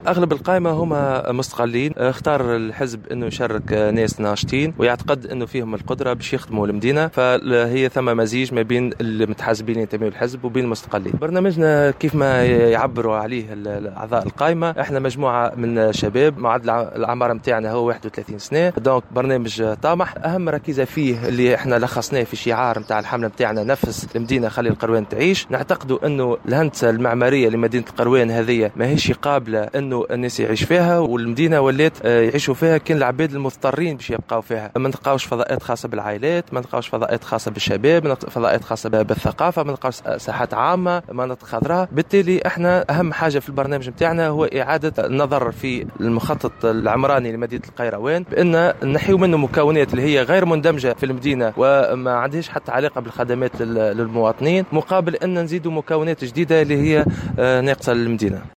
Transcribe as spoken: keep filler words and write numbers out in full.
أغلب القائمة هما مستقلين. اختار الحزب أنه يشارك ناس ناشطين ويعتقد أنه فيهم القدرة باش يخدموا المدينة، فهي ثم مزيج ما بين المتحزبين ينتميوا للحزب وبين المستقلين. برنامجنا كيف ما يعبروا عليه أعضاء القائمة، احنا مجموعة من شباب، معدل الأعمار متاعنا هو واحد وثلاثين سنة، دونك برنامج طامح. أهم ركيزة فيه اللي احنا لخصناه في شعار متاع الحملة متاعنا، نفس المدينة خلي القروان تعيش. نعتقدوا أنه الهندسة المعمارية لمدينة القروان هذه ماهيش قابلة أنه الناس يعيش فيها، والمدينة ولات يعيشوا فيها كان العباد المضطرين باش يبقاو فيها. ما نلقاوش فضاءات خاصة بالعائلات، ما نلقاوش فضاءات خاصة بالشباب، ما نلقاوش فضاءات خاصة بالثقافة، ما نلقاوش ساحات عامة، مناطق خضراء. بالتالي احنا أهم حاجة في البرنامج متاعنا هو إعادة النظر في المخطط العمراني لمدينة القيروان، بأن نحيو منه مكونات اللي هي غير مندمجة في المدينة وما عندهاش حتى علاقة بالخدمات للمواطنين، مقابل أن نزيدوا مكونات جديدة اللي هي ناقصة للمدينة.